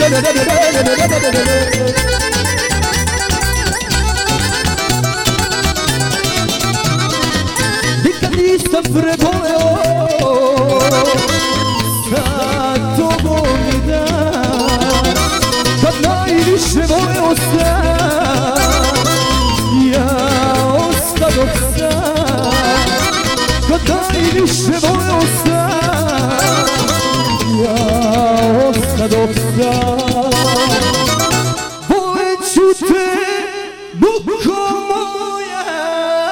Nikad nisam preboleo sa tobom ni dan, kad najviše voleo sam, ja ostadoh sam. Kad najviše voleo sam, ja ostadoh sam. Voleću te, buko moja,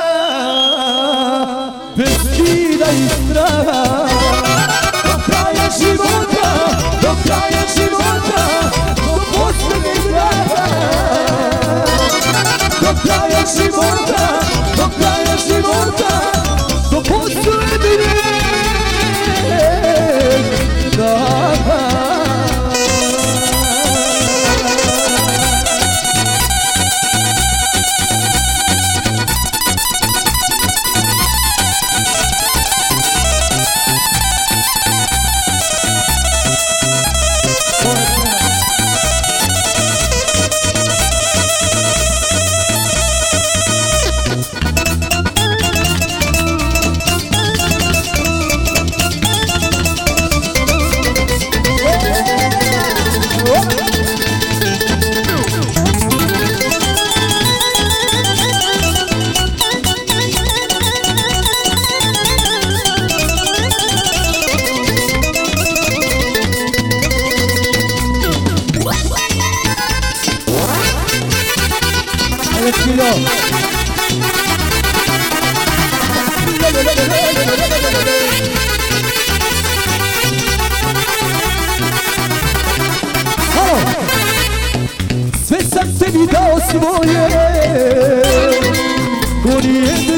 bez stida i straha. Do kraja života, do kraja života, do posljednjeg dana. Do kraja života, do kraja života, do posljednjeg dana. Sve sam tebi dao svoje, ko nije